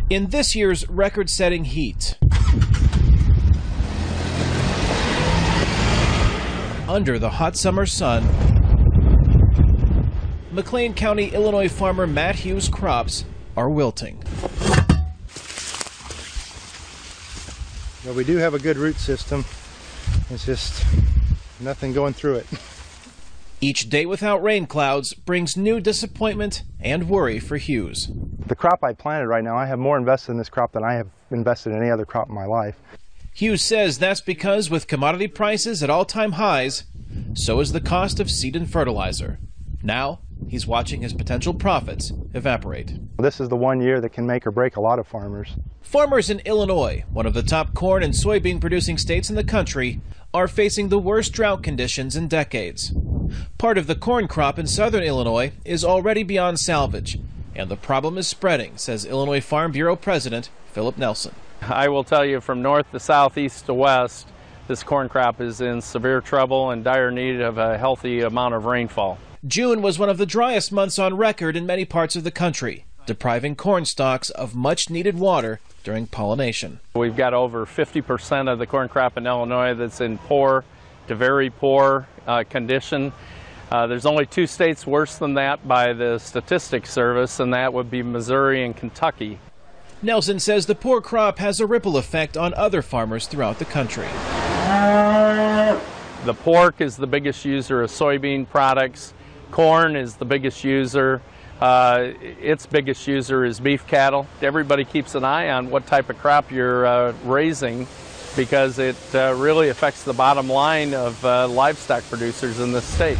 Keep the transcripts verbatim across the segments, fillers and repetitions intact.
In this year's record-setting heat, under the hot summer sun, McLean County, Illinois farmer Matt Hughes' crops are wilting. Well, we do have a good root system. It's just nothing going through it. Each day without rain clouds brings new disappointment and worry for Hughes. The crop I planted right now, I have more invested in this crop than I have invested in any other crop in my life. Hughes says that's because with commodity prices at all-time highs, so is the cost of seed and fertilizer. Now, he's watching his potential profits evaporate. This is the one year that can make or break a lot of farmers. Farmers in Illinois, one of the top corn and soybean producing states in the country, are facing the worst drought conditions in decades. Part of the corn crop in southern Illinois is already beyond salvage, and the problem is spreading, says Illinois Farm Bureau President Philip Nelson. I will tell you, from north to south, east to west, this corn crop is in severe trouble and dire need of a healthy amount of rainfall. June was one of the driest months on record in many parts of the country, depriving corn stalks of much-needed water during pollination. We've got over fifty percent of the corn crop in Illinois that's in poor to very poor uh, condition. Uh, there's only two states worse than that by the Statistics Service, and that would be Missouri and Kentucky. Nelson says the poor crop has a ripple effect on other farmers throughout the country. The pork is the biggest user of soybean products. Corn is the biggest user. Uh, its biggest user is beef cattle. Everybody keeps an eye on what type of crop you're uh, raising because it uh, really affects the bottom line of uh, livestock producers in this state.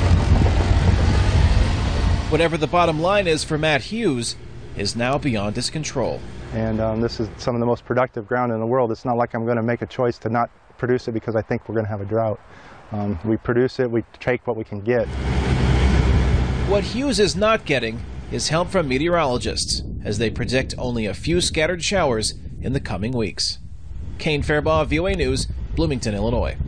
Whatever the bottom line is for Matt Hughes is now beyond his control. And um, this is some of the most productive ground in the world. It's not like I'm going to make a choice to not produce it because I think we're going to have a drought. Um, we produce it, we take what we can get. What Hughes is not getting is help from meteorologists, as they predict only a few scattered showers in the coming weeks. Kane Fairbaugh, V O A News, Bloomington, Illinois.